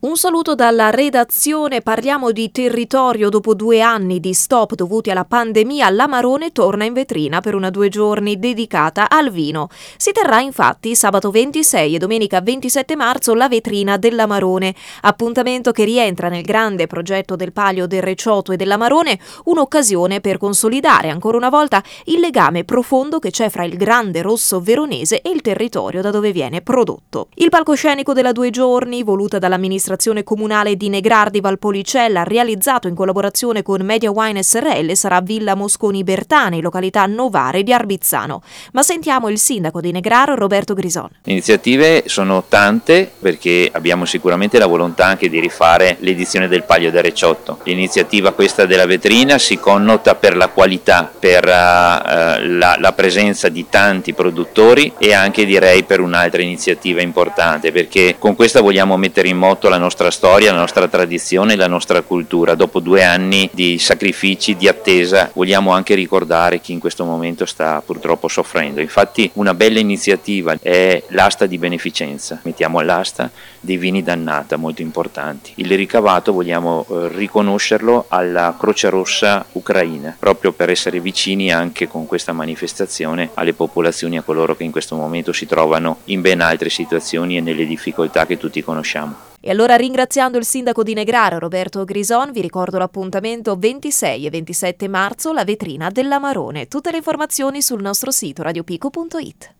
Un saluto dalla redazione, parliamo di territorio. Dopo 2 anni di stop dovuti alla pandemia, l'Amarone torna in vetrina per una 2 giorni dedicata al vino. Si terrà infatti sabato 26 e domenica 27 marzo la vetrina dell'Amarone, appuntamento che rientra nel grande progetto del Palio del Recioto e dell'Amarone, un'occasione per consolidare ancora una volta il legame profondo che c'è fra il grande rosso veronese e il territorio da dove viene prodotto. Il palcoscenico della 2 giorni, voluta dall'amministrazione comunale di Negrardi Valpolicella, realizzato in collaborazione con Media Wine SRL, sarà Villa Mosconi Bertani, località Novare di Arbizzano. Ma sentiamo il sindaco di Negraro, Roberto Grison. Le iniziative sono tante, perché abbiamo sicuramente la volontà anche di rifare l'edizione del Palio del Recioto. L'iniziativa questa della vetrina si connota per la qualità, per la presenza di tanti produttori e anche direi per un'altra iniziativa importante, perché con questa vogliamo mettere in moto la nostra storia, la nostra tradizione e la nostra cultura. Dopo 2 anni di sacrifici, di attesa, vogliamo anche ricordare chi in questo momento sta purtroppo soffrendo. Infatti una bella iniziativa è l'asta di beneficenza. Mettiamo all'asta dei vini d'annata molto importanti. Il ricavato vogliamo riconoscerlo alla Croce Rossa ucraina, proprio per essere vicini anche con questa manifestazione alle popolazioni, a coloro che in questo momento si trovano in ben altre situazioni e nelle difficoltà che tutti conosciamo. E allora, ringraziando il sindaco di Negraro, Roberto Grison, vi ricordo l'appuntamento 26 e 27 marzo, la vetrina dell'Amarone. Tutte le informazioni sul nostro sito radiopico.it.